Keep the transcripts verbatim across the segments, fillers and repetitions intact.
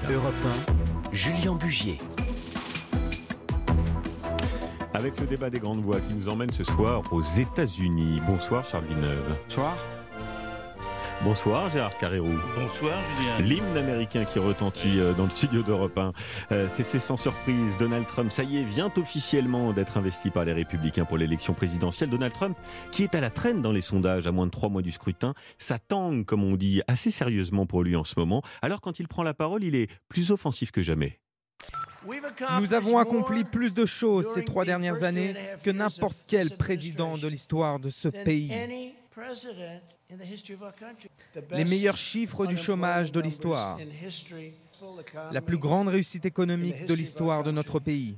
Europe un, Julien Bugier. Avec le débat des grandes voix qui nous emmène ce soir aux États-Unis. Bonsoir Charles Villeneuve. Bonsoir. Bonsoir Gérard Carrérou. Bonsoir Julien. L'hymne américain qui retentit dans le studio d'Europe un euh, s'est fait sans surprise. Donald Trump, ça y est, vient officiellement d'être investi par les Républicains pour l'élection présidentielle. Donald Trump, qui est à la traîne dans les sondages à moins de trois mois du scrutin, ça tangue, comme on dit, assez sérieusement pour lui en ce moment. Alors quand il prend la parole, il est plus offensif que jamais. Nous avons accompli plus de choses ces trois dernières années que n'importe quel président de l'histoire de ce pays. Les meilleurs chiffres du chômage de l'histoire. La plus grande réussite économique de l'histoire de notre pays.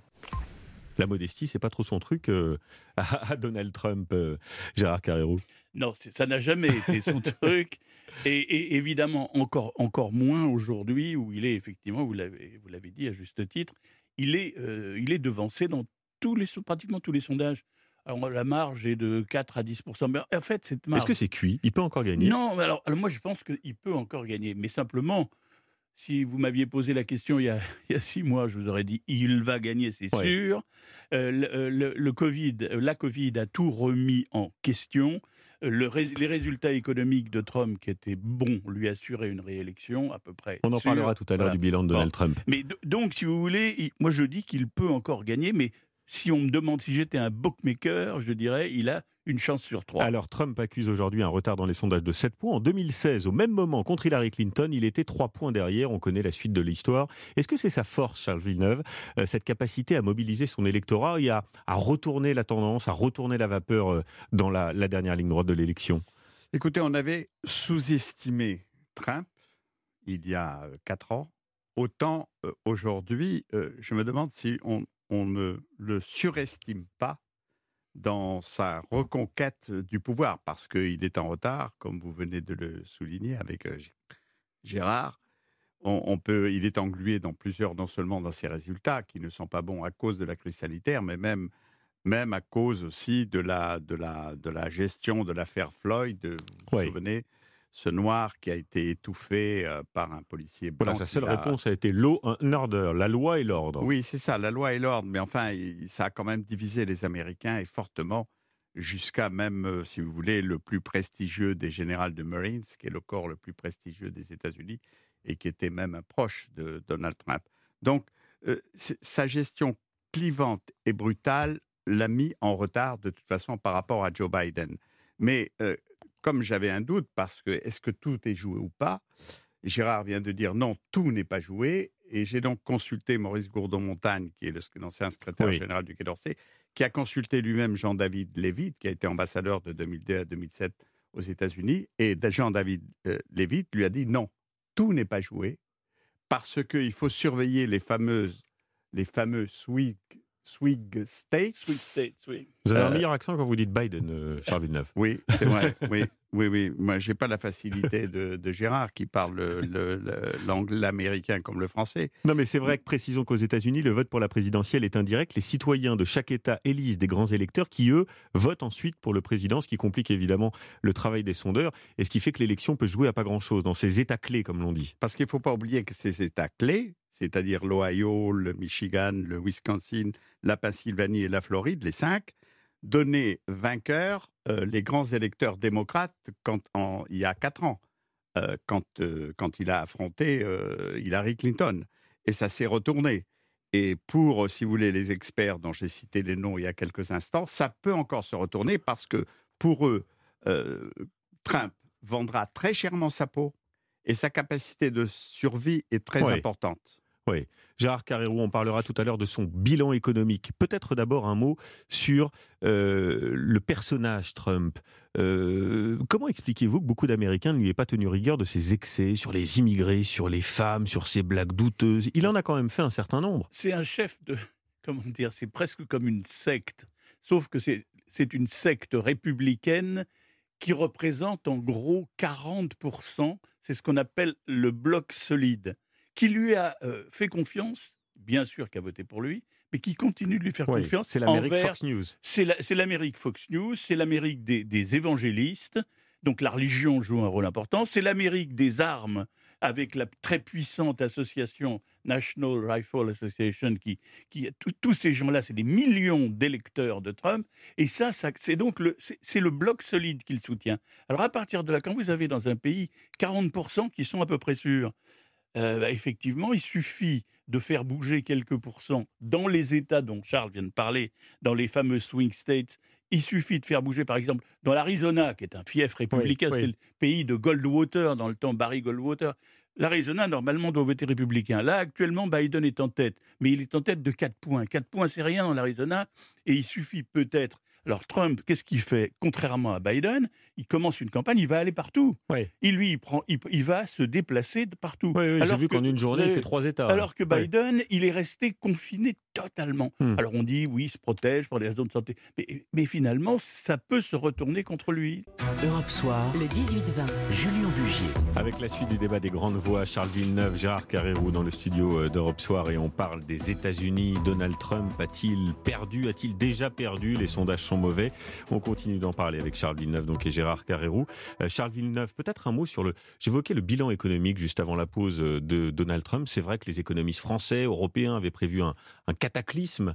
La modestie, c'est pas trop son truc euh, à, à Donald Trump, euh, Gérard Carrérou. Non, c'est, ça n'a jamais été son truc. Et, et évidemment, encore, encore moins aujourd'hui, où il est effectivement, vous l'avez, vous l'avez dit à juste titre, il est, euh, il est devancé dans tous les, pratiquement tous les sondages. Alors, la marge est de quatre à dix pour cent. Mais en fait, cette marge... Est-ce que c'est cuit ? Il peut encore gagner ? Non, alors, alors moi je pense qu'il peut encore gagner. Mais simplement, si vous m'aviez posé la question il y a, il y a six mois, je vous aurais dit il va gagner, c'est ouais. sûr. Euh, le, le, le Covid, la Covid a tout remis en question. Le, les résultats économiques de Trump, qui étaient bons, lui assuraient une réélection à peu près. On en sûr. parlera tout à l'heure voilà. du bilan de Donald bon. Trump. Mais d- donc, si vous voulez, il, moi je dis qu'il peut encore gagner, mais si on me demande si j'étais un bookmaker, je dirais il a une chance sur trois. Alors Trump accuse aujourd'hui un retard dans les sondages de sept points. En deux mille seize, au même moment, contre Hillary Clinton, il était trois points derrière. On connaît la suite de l'histoire. Est-ce que c'est sa force, Charles Villeneuve, euh, cette capacité à mobiliser son électorat et à, à retourner la tendance, à retourner la vapeur euh, dans la, la dernière ligne droite de l'élection ? Écoutez, on avait sous-estimé Trump il y a quatre ans. Autant euh, aujourd'hui, euh, je me demande si on, on ne le surestime pas dans sa reconquête du pouvoir, parce qu'il est en retard, comme vous venez de le souligner avec euh, Gérard. On, on peut, il est englué dans plusieurs, non seulement dans ses résultats, qui ne sont pas bons à cause de la crise sanitaire, mais même, même à cause aussi de la, de la, de la gestion de l'affaire Floyd. Vous vous oui. souvenez, ce noir qui a été étouffé euh, par un policier blanc. Voilà, sa seule a... réponse a été law and order, la loi et l'ordre. Oui, c'est ça, la loi et l'ordre. Mais enfin, il, ça a quand même divisé les Américains et fortement, jusqu'à même, euh, si vous voulez, le plus prestigieux des généraux de Marines, qui est le corps le plus prestigieux des États-Unis et qui était même un proche de Donald Trump. Donc, euh, sa gestion clivante et brutale l'a mis en retard de toute façon par rapport à Joe Biden. Mais euh, comme j'avais un doute, parce que est-ce que tout est joué ou pas, Gérard vient de dire non, tout n'est pas joué. Et j'ai donc consulté Maurice Gourdon-Montagne, qui est le, l'ancien secrétaire oui. général du Quai d'Orsay, qui a consulté lui-même Jean-David Lévite, qui a été ambassadeur de deux mille deux à deux mille sept aux États-Unis. Et Jean-David euh, Lévite lui a dit non, tout n'est pas joué, parce qu'il faut surveiller les fameuses, les fameux swing, swing states. Swing states, oui. Vous avez euh, un meilleur accent quand vous dites Biden, euh, Charles Villeneuve. Oui, c'est vrai. oui, oui, oui. Moi, j'ai pas la facilité de, de Gérard qui parle le, le, le, l'anglais, l'américain comme le français. Non, mais c'est vrai que précisons qu'aux États-Unis, le vote pour la présidentielle est indirect. Les citoyens de chaque État élisent des grands électeurs qui, eux, votent ensuite pour le président, ce qui complique évidemment le travail des sondeurs et ce qui fait que l'élection peut jouer à pas grand-chose dans ces États clés, comme l'on dit. Parce qu'il ne faut pas oublier que ces États clés, c'est-à-dire l'Ohio, le Michigan, le Wisconsin, la Pennsylvanie et la Floride, les cinq, donnaient vainqueurs euh, les grands électeurs démocrates quand, en, il y a quatre ans, euh, quand, euh, quand il a affronté euh, Hillary Clinton. Et ça s'est retourné. Et pour, si vous voulez, les experts dont j'ai cité les noms il y a quelques instants, ça peut encore se retourner parce que pour eux, euh, Trump vendra très chèrement sa peau et sa capacité de survie est très oui. importante. Oui. Gérard Carrérou, on parlera tout à l'heure de son bilan économique. Peut-être d'abord un mot sur euh, le personnage Trump. Euh, comment expliquez-vous que beaucoup d'Américains ne lui aient pas tenu rigueur de ses excès sur les immigrés, sur les femmes, sur ses blagues douteuses ? Il en a quand même fait un certain nombre. C'est un chef de... Comment dire ? C'est presque comme une secte. Sauf que c'est, c'est une secte républicaine qui représente en gros quarante pour cent. C'est ce qu'on appelle le bloc solide, qui lui a euh, fait confiance, bien sûr qui a voté pour lui, mais qui continue de lui faire oui, confiance. C'est l'Amérique envers, Fox News. C'est, la, c'est l'Amérique Fox News, c'est l'Amérique des, des évangélistes, donc la religion joue un rôle important, c'est l'Amérique des armes, avec la très puissante association National Rifle Association, qui, qui tous ces gens-là, c'est des millions d'électeurs de Trump, et ça, ça c'est donc le, c'est, c'est le bloc solide qu'il soutient. Alors à partir de là, quand vous avez dans un pays quarante pour cent qui sont à peu près sûrs, euh, bah, effectivement, il suffit de faire bouger quelques pourcents dans les États dont Charles vient de parler, dans les fameux swing states. Il suffit de faire bouger, par exemple, dans l'Arizona, qui est un fief républicain, oui, oui. C'est le pays de Goldwater, dans le temps Barry Goldwater. L'Arizona, normalement, doit voter républicain. Là, actuellement, Biden est en tête, mais il est en tête de quatre points. quatre points, c'est rien dans l'Arizona, et il suffit peut-être... Alors Trump, qu'est-ce qu'il fait? Contrairement à Biden, il commence une campagne, il va aller partout. Oui. Il, lui, il, prend, il, il va se déplacer de partout. Oui, oui, j'ai vu qu'en une journée, euh, il fait trois États. Alors que Biden, oui. il est resté confiné totalement. Hmm. Alors on dit, oui, il se protège pour des raisons de santé. Mais, mais finalement, ça peut se retourner contre lui. Europe Soir, le dix-huit vingt, Julien Bugier. Avec la suite du débat des grandes voix, Charles Villeneuve, Gérard Carrérou dans le studio d'Europe Soir, et on parle des États-Unis. Donald Trump a-t-il perdu, a-t-il déjà perdu? Les sondages sont mauvais. On continue d'en parler avec Charles Villeneuve donc, et Gérard Carrérou. Euh, Charles Villeneuve, peut-être un mot sur le... J'évoquais le bilan économique juste avant la pause de Donald Trump. C'est vrai que les économistes français, européens avaient prévu un, un cataclysme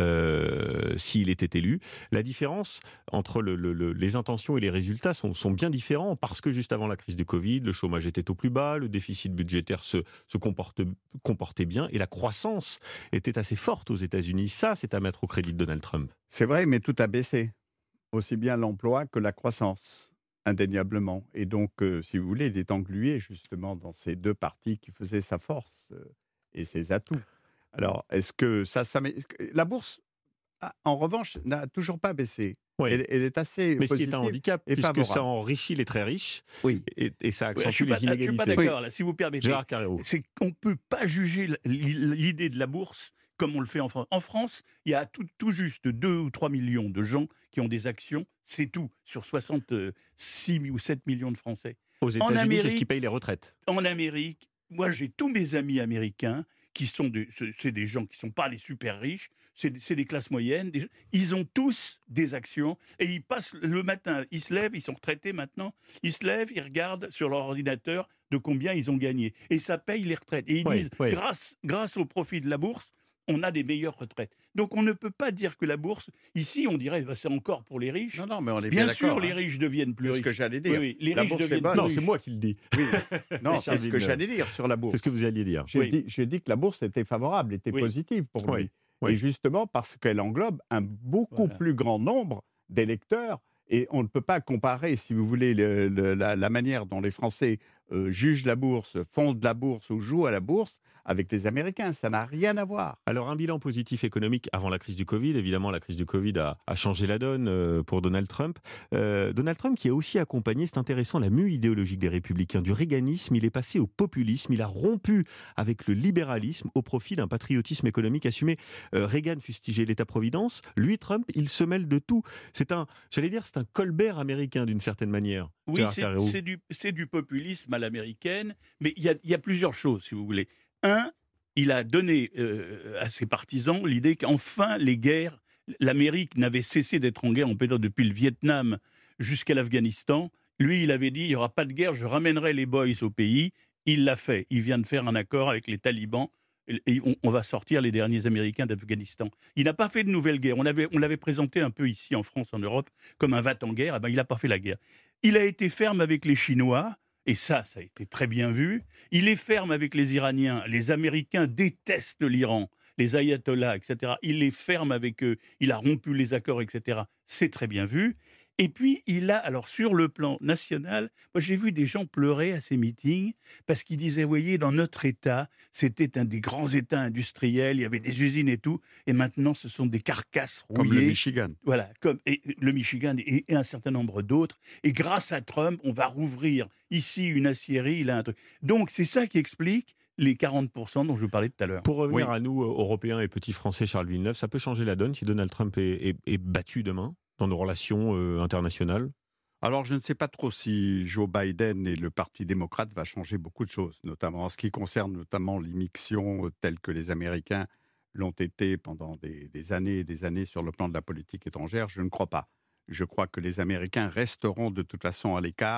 euh, s'il était élu. La différence entre le, le, le, les intentions et les résultats sont, sont bien différents parce que juste avant la crise du Covid, le chômage était au plus bas, le déficit budgétaire se, se comporte, comportait bien et la croissance était assez forte aux États-Unis. Ça, c'est à mettre au crédit de Donald Trump. C'est vrai, mais tout a baissé. Aussi bien l'emploi que la croissance, indéniablement. Et donc, euh, si vous voulez, il est englué justement dans ces deux parties qui faisaient sa force euh, et ses atouts. Alors, est-ce que ça... ça la bourse, en revanche, n'a toujours pas baissé. Oui. Elle, elle est assez Mais positive. Ce qui est un handicap, et puisque favorable. Ça enrichit les très riches oui. et, et ça accentue ouais, les pas, inégalités. Je ne suis pas d'accord, là, si vous permettez. Gérard Carrérou. C'est qu'on ne peut pas juger l'idée de la bourse comme on le fait en France. En France, il y a tout, tout juste deux ou trois millions de gens qui ont des actions, c'est tout, sur soixante-six ou sept millions de Français. Aux États-Unis, c'est ce qui paye les retraites. En Amérique, moi j'ai tous mes amis américains qui sont des, c'est des gens qui ne sont pas les super riches, c'est, c'est des classes moyennes, des, ils ont tous des actions et ils passent le matin, ils se lèvent, ils sont retraités maintenant, ils se lèvent, ils regardent sur leur ordinateur de combien ils ont gagné et ça paye les retraites. Et ils oui, disent, oui. Grâce, grâce au profit de la bourse, on a des meilleures retraites. Donc on ne peut pas dire que la bourse, ici on dirait bah, c'est encore pour les riches. Non, non, mais on est bien, bien sûr, d'accord, les hein. riches deviennent plus c'est riches. C'est ce que j'allais dire. Oui, oui, les la riches bourse deviennent est plus Non, riches. c'est moi qui le dis. Oui. Non, c'est ce que j'allais dire sur la bourse. C'est ce que vous alliez dire. J'ai, oui. dit, j'ai dit que la bourse était favorable, était oui. positive pour oui. lui. Oui. Et justement parce qu'elle englobe un beaucoup voilà. plus grand nombre d'électeurs. Et on ne peut pas comparer, si vous voulez, le, le, la, la manière dont les Français euh, jugent la bourse, font de la bourse ou jouent à la bourse avec les Américains. Ça n'a rien à voir. Alors, un bilan positif économique avant la crise du Covid. Évidemment, la crise du Covid a, a changé la donne euh, pour Donald Trump. Euh, Donald Trump qui a aussi accompagné, c'est intéressant, la mue idéologique des Républicains. Du réganisme, il est passé au populisme. Il a rompu avec le libéralisme au profit d'un patriotisme économique assumé. Euh, Reagan fustigeait l'État-providence. Lui, Trump, il se mêle de tout. C'est un, j'allais dire, c'est un Colbert américain d'une certaine manière. Oui, c'est, c'est, du, c'est du populisme à l'américaine, mais il y, y a plusieurs choses, si vous voulez. Un, il a donné euh, à ses partisans l'idée qu'enfin les guerres, l'Amérique n'avait cessé d'être en guerre, on peut dire depuis le Vietnam jusqu'à l'Afghanistan. Lui, il avait dit, il n'y aura pas de guerre, je ramènerai les boys au pays. Il l'a fait. Il vient de faire un accord avec les talibans et on, on va sortir les derniers Américains d'Afghanistan. Il n'a pas fait de nouvelle guerre. On, avait, on l'avait présenté un peu ici en France, en Europe, comme un va-t-en-guerre. Eh ben, il n'a pas fait la guerre. Il a été ferme avec les Chinois. Et ça, ça a été très bien vu. Il est ferme avec les Iraniens. Les Américains détestent l'Iran, les ayatollahs, et cetera. Il est ferme avec eux. Il a rompu les accords, et cetera. C'est très bien vu. Et puis, il a, alors sur le plan national, moi j'ai vu des gens pleurer à ces meetings parce qu'ils disaient, vous voyez, dans notre État, c'était un des grands États industriels, il y avait des usines et tout, et maintenant ce sont des carcasses rouillées. Comme le Michigan. Voilà, comme et le Michigan et, et un certain nombre d'autres. Et grâce à Trump, on va rouvrir ici une aciérie, là un truc. Donc c'est ça qui explique les quarante pour cent dont je vous parlais tout à l'heure. Pour revenir oui. à nous, Européens et petits Français, Charles Villeneuve, ça peut changer la donne si Donald Trump est, est, est battu demain dans nos relations euh, internationales? Alors, je ne sais pas trop si Joe Biden et le Parti démocrate va changer beaucoup de choses, notamment en ce qui concerne notamment l'immixtion euh, telle que les Américains l'ont été pendant des, des années et des années sur le plan de la politique étrangère. Je ne crois pas. Je crois que les Américains resteront de toute façon à l'écart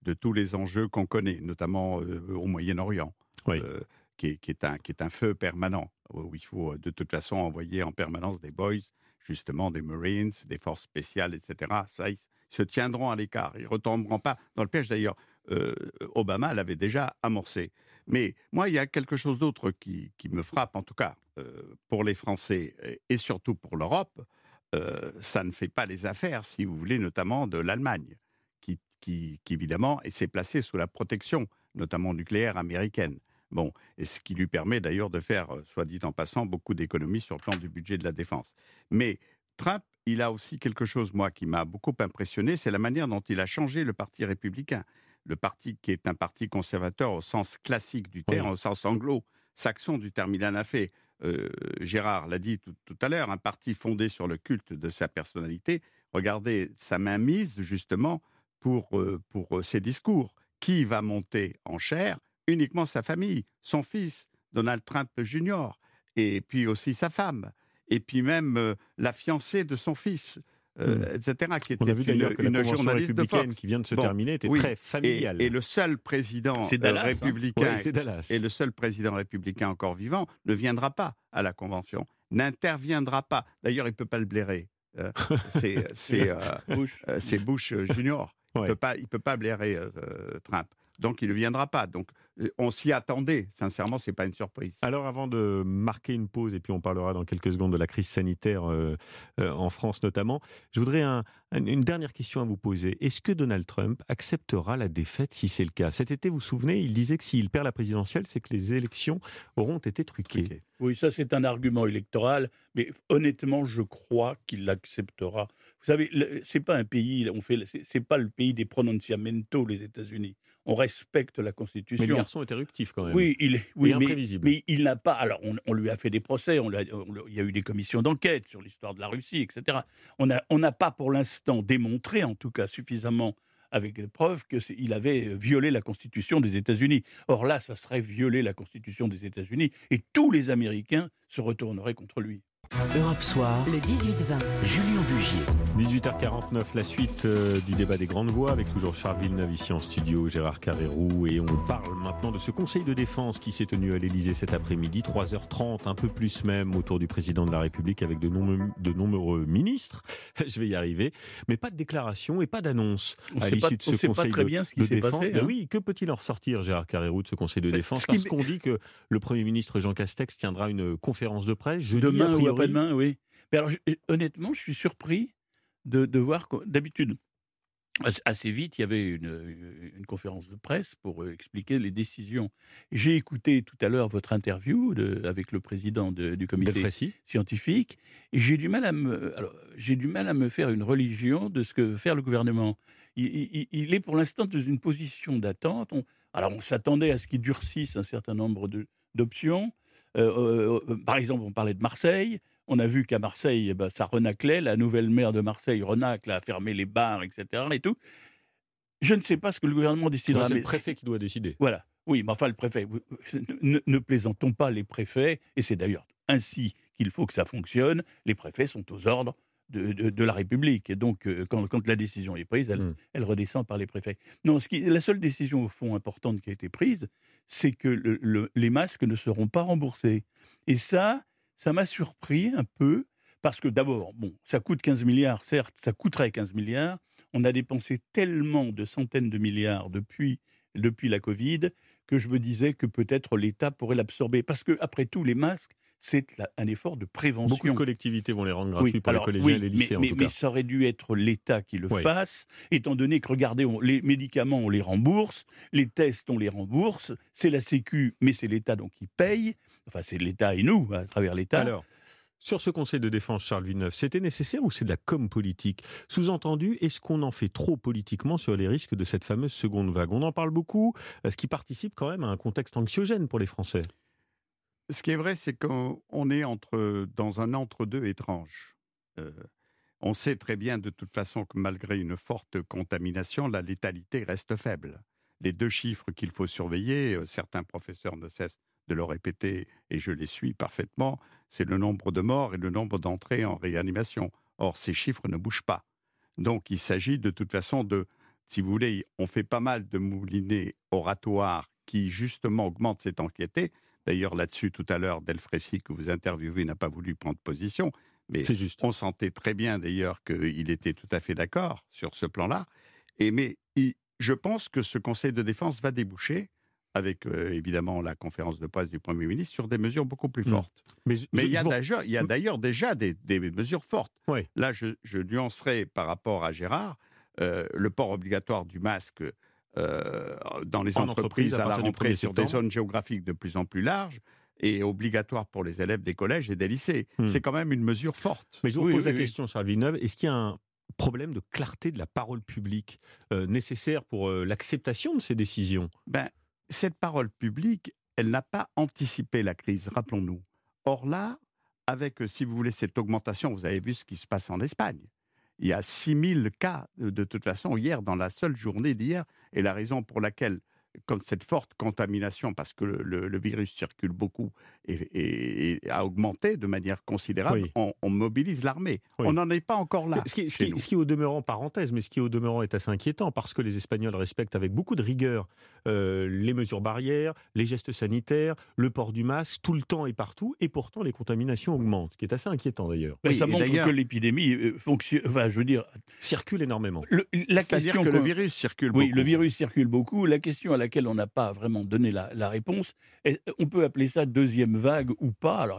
de tous les enjeux qu'on connaît, notamment euh, au Moyen-Orient, Oui. euh, qui, est, qui, est un, qui est un feu permanent, où il faut de toute façon envoyer en permanence des boys, justement des Marines, des forces spéciales, et cetera. Ça, ils se tiendront à l'écart, ils ne retomberont pas dans le piège. D'ailleurs, euh, Obama l'avait déjà amorcé. Mais moi, il y a quelque chose d'autre qui, qui me frappe, en tout cas, euh, pour les Français et, et surtout pour l'Europe. Euh, ça ne fait pas les affaires, si vous voulez, notamment de l'Allemagne, qui, qui, qui évidemment s'est placée sous la protection, notamment nucléaire américaine. Bon, et ce qui lui permet d'ailleurs de faire, soit dit en passant, beaucoup d'économies sur le plan du budget de la défense. Mais Trump, il a aussi quelque chose, moi, qui m'a beaucoup impressionné, c'est la manière dont il a changé le Parti républicain. Le parti qui est un parti conservateur au sens classique du terme, oui. Au sens anglo-saxon du terme. Il en a fait, euh, Gérard l'a dit tout, tout à l'heure, un parti fondé sur le culte de sa personnalité. Regardez sa mainmise, justement, pour, euh, pour ses discours. Qui va monter en chair ? Uniquement sa famille, son fils, Donald Trump junior, et puis aussi sa femme, et puis même euh, la fiancée de son fils. Euh, mmh. et cetera, qui était On a vu d'ailleurs une, que la une convention journaliste républicaine de qui vient de se bon, terminer était oui, très familiale. Et, et le seul président c'est Dallas, euh, républicain, hein. Ouais, c'est Dallas. et le seul président républicain encore vivant ne viendra pas à la convention, n'interviendra pas. D'ailleurs, il ne peut pas le blairer. Euh, c'est, c'est, euh, Bush. Euh, c'est Bush junior. Il ouais. ne peut pas blairer euh, Trump. Donc, il ne viendra pas. Donc, on s'y attendait. Sincèrement, ce n'est pas une surprise. Alors, avant de marquer une pause, et puis on parlera dans quelques secondes de la crise sanitaire euh, euh, en France notamment, je voudrais un, un, une dernière question à vous poser. Est-ce que Donald Trump acceptera la défaite si c'est le cas ? Cet été, vous vous souvenez, il disait que s'il perd la présidentielle, c'est que les élections auront été truquées. truquées. Oui, ça c'est un argument électoral, mais honnêtement, je crois qu'il l'acceptera. Vous savez, c'est pas un pays, on fait, c'est, c'est pas le pays des pronunciamentos, les États-Unis. On respecte la Constitution. Mais le garçon est éruptif quand même. Oui, il est oui, mais, imprévisible. Mais il n'a pas. Alors, on, on lui a fait des procès. On, a, on il y a eu des commissions d'enquête sur l'histoire de la Russie, et cetera. On a, on n'a pas pour l'instant démontré, en tout cas suffisamment avec des preuves, qu'il avait violé la Constitution des États-Unis. Or là, ça serait violer la Constitution des États-Unis, et tous les Américains se retourneraient contre lui. Europe Soir, le dix-huit vingt, Julien Bugier. dix-huit heures quarante-neuf, la suite euh, du débat des grandes voix avec toujours Charles Villeneuve ici en studio, Gérard Carrérou, et on parle maintenant de ce conseil de défense qui s'est tenu à l'Élysée cet après-midi, trois heures trente, un peu plus même, autour du président de la République avec de nombreux, de nombreux ministres, je vais y arriver, mais pas de déclaration et pas d'annonce à l'issue pas, de ce conseil pas très de, bien ce qui de s'est défense. Passé, hein. Oui, que peut-il en ressortir, Gérard Carrérou, de ce conseil de mais défense ? Parce qui... qu'on dit que le Premier ministre Jean Castex tiendra une conférence de presse jeudi, demain a priori. Ou après-demain, oui. Mais alors, je, honnêtement, je suis surpris de, de voir que, d'habitude, assez vite, il y avait une, une conférence de presse pour expliquer les décisions. J'ai écouté tout à l'heure votre interview de, avec le président de, du comité Delfrécy. Scientifique, et j'ai du mal à me, alors, j'ai du mal à me faire une religion de ce que veut faire le gouvernement. Il, il, il est pour l'instant dans une position d'attente. On, alors, on s'attendait à ce qu'il durcisse un certain nombre de, d'options. Euh, euh, par exemple, on parlait de Marseille. On a vu qu'à Marseille, eh ben, ça renaclait. La nouvelle maire de Marseille renacle, a fermé les bars, et cetera. Et tout. Je ne sais pas ce que le gouvernement décidera. C'est mais... le préfet qui doit décider. Voilà. Oui, mais enfin, le préfet. Ne, ne plaisantons pas les préfets. Et c'est d'ailleurs ainsi qu'il faut que ça fonctionne. Les préfets sont aux ordres de, de, de la République. Et donc, quand, quand la décision est prise, elle, mmh. elle redescend par les préfets. Non, ce qui, la seule décision, au fond, importante qui a été prise, c'est que le, le, les masques ne seront pas remboursés. Et ça... Ça m'a surpris un peu, parce que d'abord, bon, ça coûte quinze milliards, certes, ça coûterait quinze milliards. On a dépensé tellement de centaines de milliards depuis, depuis la Covid que je me disais que peut-être l'État pourrait l'absorber. Parce qu'après tout, les masques, c'est la, un effort de prévention. Beaucoup de collectivités vont les rendre gratuits oui, pour alors, les collégiens oui, et les lycées, mais, en mais, tout cas. Mais ça aurait dû être l'État qui le oui. fasse, étant donné que, regardez, on, les médicaments, on les rembourse, les tests, on les rembourse, c'est la Sécu, mais c'est l'État donc qui paye. Enfin, c'est l'État et nous, à travers l'État. Alors, sur ce conseil de défense, Charles Villeneuve, c'était nécessaire ou c'est de la com politique ? Sous-entendu, est-ce qu'on en fait trop politiquement sur les risques de cette fameuse seconde vague ? On en parle beaucoup, ce qui participe quand même à un contexte anxiogène pour les Français. Ce qui est vrai, c'est qu'on est entre, dans un entre-deux étrange. Euh, on sait très bien de toute façon que malgré une forte contamination, la létalité reste faible. Les deux chiffres qu'il faut surveiller, certains professeurs ne cessent de le répéter, et je les suis parfaitement, c'est le nombre de morts et le nombre d'entrées en réanimation. Or, ces chiffres ne bougent pas. Donc, il s'agit de toute façon de, si vous voulez, on fait pas mal de moulinets oratoires qui, justement, augmentent cette anxiété. D'ailleurs, là-dessus, tout à l'heure, Delfrécy, que vous interviewez, n'a pas voulu prendre position. Mais C'est juste. on sentait très bien, d'ailleurs, qu'il était tout à fait d'accord sur ce plan-là. Et, mais il, je pense que ce Conseil de défense va déboucher, avec euh, évidemment la conférence de presse du Premier ministre, sur des mesures beaucoup plus fortes. Mmh. Mais, je, mais je, il, y a d'ailleurs, il y a d'ailleurs déjà des, des mesures fortes. Oui. Là, je, je nuancerai par rapport à Gérard, euh, le port obligatoire du masque euh, dans les en entreprises à, à la rentrée sur septembre. Des zones géographiques de plus en plus larges et obligatoire pour les élèves des collèges et des lycées. Mmh. C'est quand même une mesure forte. Mais je vous oui, pose oui, la oui. question, Charles Villeneuve, est-ce qu'il y a un problème de clarté de la parole publique euh, nécessaire pour euh, l'acceptation de ces décisions ? Ben, cette parole publique, elle n'a pas anticipé la crise, rappelons-nous. Or là, avec, si vous voulez, cette augmentation, vous avez vu ce qui se passe en Espagne. Il y a six mille cas, de, de toute façon, hier, dans la seule journée d'hier, et la raison pour laquelle, comme cette forte contamination, parce que le, le, le virus circule beaucoup et, et, et a augmenté de manière considérable, oui. on, on mobilise l'armée. Oui. On n'en est pas encore là. Ce qui, ce, qui, ce qui, au demeurant, parenthèse, mais ce qui, au demeurant, est assez inquiétant, parce que les Espagnols respectent avec beaucoup de rigueur euh, les mesures barrières, les gestes sanitaires, le port du masque, tout le temps et partout, et pourtant les contaminations augmentent, ce qui est assez inquiétant d'ailleurs. Oui, ça montre que l'épidémie fonctionne, enfin, je veux dire, circule énormément. Le, la C'est-à-dire question que le virus circule oui, beaucoup. Oui, le virus circule beaucoup. La question à laquelle on n'a pas vraiment donné la, la réponse, on peut appeler ça deuxième vague ou pas. Alors,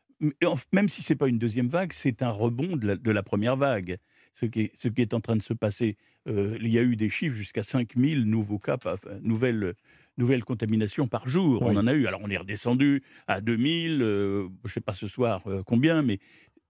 même si ce n'est pas une deuxième vague, c'est un rebond de la, de la première vague. Ce qui, est, ce qui est en train de se passer, euh, il y a eu des chiffres jusqu'à cinq mille nouveaux cas, enfin, nouvelles, nouvelles contaminations par jour. Oui. On en a eu. Alors on est redescendu à deux mille, euh, je ne sais pas ce soir euh, combien, mais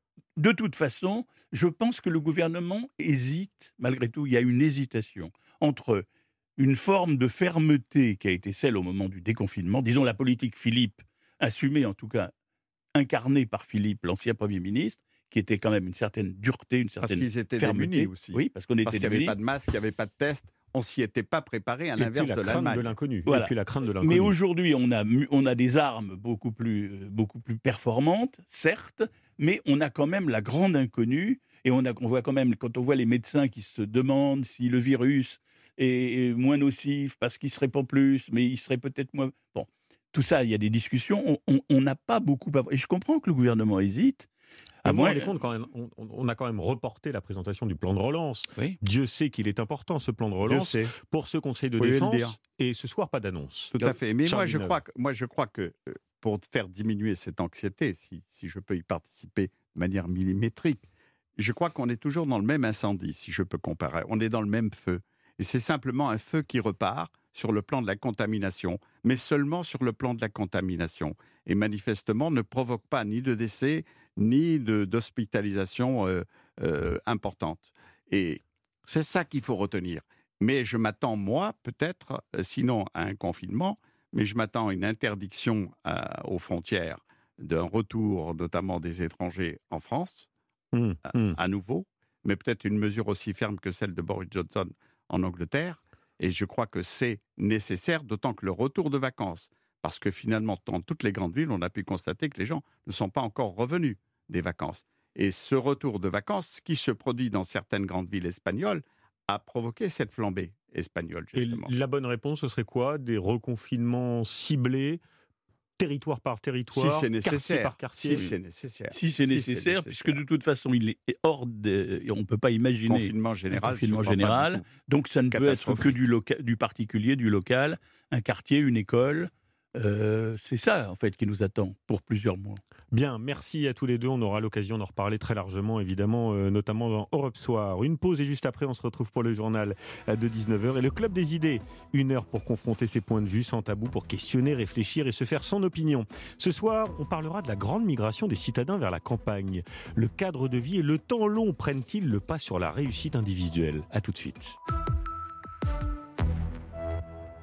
de toute façon, je pense que le gouvernement hésite, malgré tout, il y a une hésitation entre une forme de fermeté qui a été celle au moment du déconfinement, disons la politique Philippe, assumée en tout cas, incarnée par Philippe, l'ancien Premier ministre, qui était quand même une certaine dureté, une certaine parce qu'ils étaient fermeté. démunis aussi. Oui, parce qu'on était parce qu'il n'y avait pas de masque, il n'y avait pas de test, on s'y était pas préparé, à l'inverse de l'Allemagne. De l'inconnu. Voilà. Et puis la crainte de l'inconnu. Mais aujourd'hui, on a, on a des armes beaucoup plus, beaucoup plus performantes, certes, mais on a quand même la grande inconnue, et on, a, on voit quand même, quand on voit les médecins qui se demandent si le virus est moins nocif parce qu'il se répand plus, mais il serait peut-être moins... Bon, tout ça, il y a des discussions, on n'a pas beaucoup... Et je comprends que le gouvernement hésite. À vous vous rendez compte, quand même, on, on a quand même reporté la présentation du plan de relance. Oui. Dieu sait qu'il est important, ce plan de relance, pour ce Conseil de défense. Et ce soir, pas d'annonce. Tout à fait. Mais moi je, crois que, moi, je crois que pour faire diminuer cette anxiété, si, si je peux y participer de manière millimétrique, je crois qu'on est toujours dans le même incendie, si je peux comparer. On est dans le même feu. Et c'est simplement un feu qui repart sur le plan de la contamination, mais seulement sur le plan de la contamination. Et manifestement, ne provoque pas ni de décès, ni de, d'hospitalisation euh, euh, importante. Et c'est ça qu'il faut retenir. Mais je m'attends, moi, peut-être, sinon à un confinement, mais je m'attends à une interdiction à, aux frontières d'un retour, notamment des étrangers en France, mmh, à, mmh. à nouveau, mais peut-être une mesure aussi ferme que celle de Boris Johnson en Angleterre. Et je crois que c'est nécessaire, d'autant que le retour de vacances, parce que finalement, dans toutes les grandes villes, on a pu constater que les gens ne sont pas encore revenus des vacances. Et ce retour de vacances, qui se produit dans certaines grandes villes espagnoles, a provoqué cette flambée espagnole, justement. Et la bonne réponse, ce serait quoi ? Des reconfinements ciblés, territoire par territoire, si c'est nécessaire. quartier par quartier. Si c'est nécessaire. Si c'est si nécessaire, puisque de toute façon, il est hors de... on ne peut pas imaginer confinement général. Un confinement général. Donc ça ne peut être que du, loca... du particulier, du local, un quartier, une école. Euh, c'est ça, en fait, qui nous attend pour plusieurs mois. Bien, merci à tous les deux. On aura l'occasion d'en reparler très largement, évidemment, euh, notamment dans Europe Soir. Une pause et juste après, on se retrouve pour le journal de dix-neuf heures. Et le Club des idées, une heure pour confronter ses points de vue sans tabou, pour questionner, réfléchir et se faire son opinion. Ce soir, on parlera de la grande migration des citadins vers la campagne. Le cadre de vie et le temps long prennent-ils le pas sur la réussite individuelle ? À tout de suite.